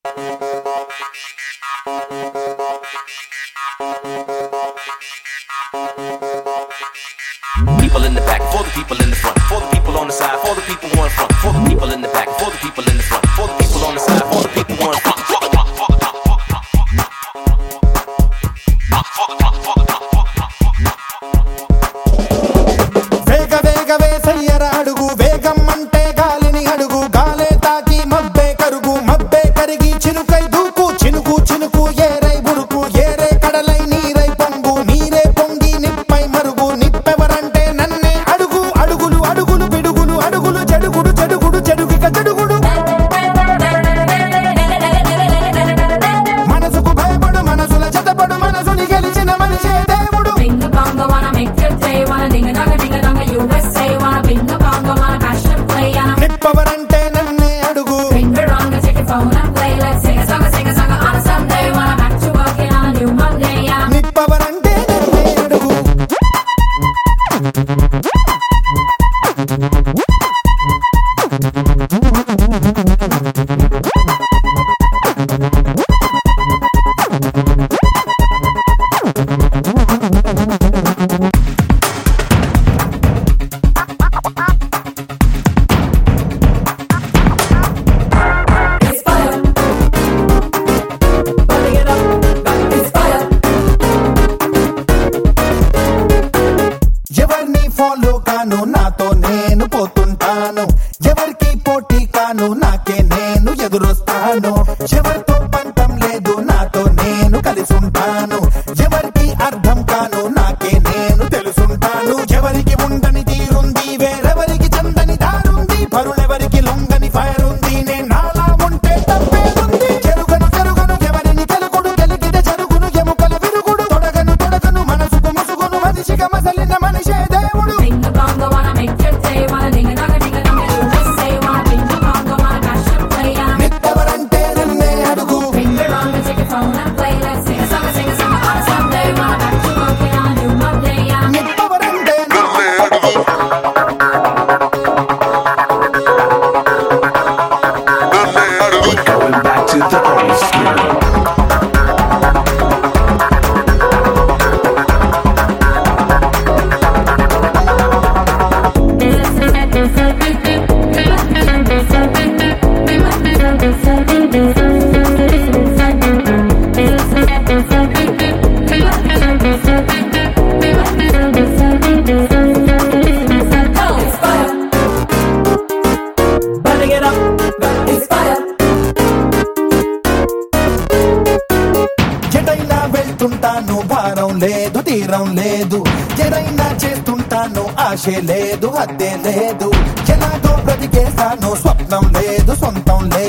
People in the back, for the people in the front, for the people on the side, for the people who in front, for the people in the back, for the people in the front, for the people on the side, for the people who in front. వేగ వేగ వేసయ్యర అడుగు వేగం అంటే గాలిని అడుగు గాలే తాకి మబ్బే కరుగు మబ్బే కరిగి చినుకై దూకు చినుకు చినుకు ఏరై బురుకు ఏరే కడలై నీరై పొంగు నీరే పొంగి నిప్పై మరుగు నిప్పెవరంటే నన్నే అడుగు అడుగులు అడుగులు పిడుగులు అడుగులు జడుగుడు జడుగుడు జడుగిక జడుగుడు మనసుకు భయపడు మనసుల జతపడు మనసుని గెలిచిన మనిషే దేవుడు నిప్పవరంటే నన్నే అడుగు నిప్పవరంటే నన్నే అడుగు ఎవరిని ఫాలో కాను నాతో నేను పోతుంటాను ఎవరికి పోటీ కాను నాకే నేను ఎదురొస్తాను ఎవరితో పంతం లేదు నాతో నేను కలిసుంటాను ఎవరికి అర్థం కాను నాకే నేను తెలుసుంటాను ఎవరికి ఉండని తీరుంది వేరెవరికి చందని దారుంది పరులెవరికి లొంగని ఫైర్ ఉంది నేను నాలా ఉంటే తప్పేముంది చెరుగను చెరుగను ఎవరిని తెలుగుడు గెలికితే జరుగును ఎముకల విరుగుడు తొడగను తొడగను మనసుకు ముసుగును మనిషిగా మసలిన మనిషే దేవుడు నిప్పవరంటే నన్నే అడుగు నిప్పవరంటే నన్నే అడుగు Going back to the old school. ఎటైనా వెళ్తుంటాను భారం లేదు తీరం లేదు ఎరైనా చేస్తుంటాను ఆశే లేదు హద్దే లేదు ఎలాగో బ్రతికేస్తాను స్వప్నం లేదు సొంతం లేదు